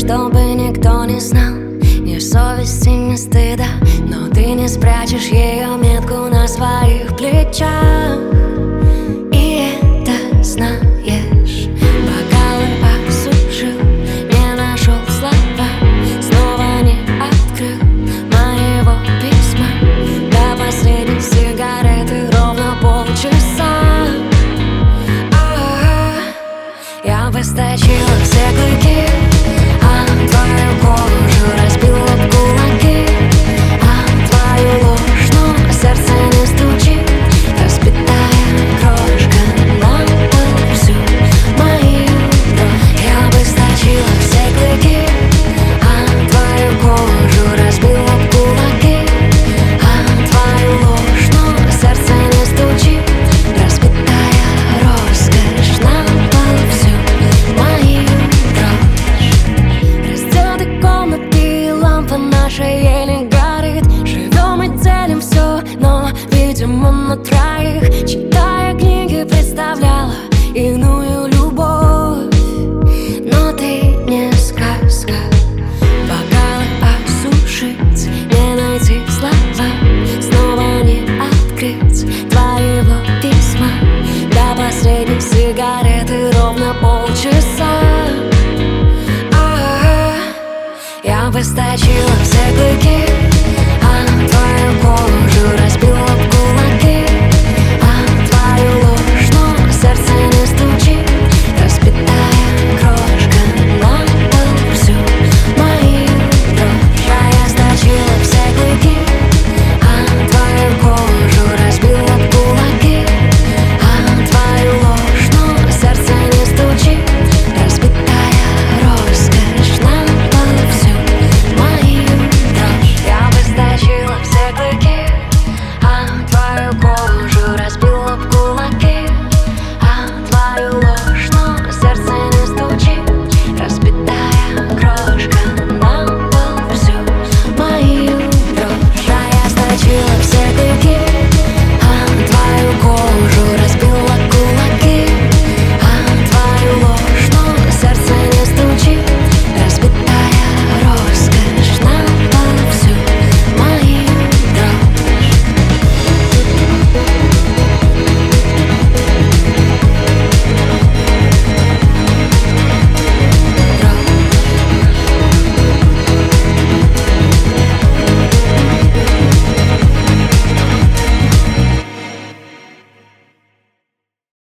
чтобы никто не знал, ни совести, ни стыда, но ты не спрячешь ее метку на своих плечах. И это знаешь. Бокалы осушил, не нашел слова, снова не открыл моего письма. До последней сигареты ровно полчаса. Я бы сточила все клыки, а твою кожу разбила об кулаки, а твою ложь, но сердце не стучит. Разбитая крошка на пол всю мою кровь. Я бы сточила все клыки, а твою кожу разбила об кулаки, а твою ложь, но сердце не стучит. Разбитая роскошь на пол всю мою дрожь. Раздеты комнаты, лампа наша еле горит. Живем и делим все, но видимо на троих. Читая книги, представляла иную любовь, но ты не сказка. Бокалы осушить, не найти слова, снова не открыть твоего письма. До последней сигареты ровно полчаса. Я бы сточила все клыки,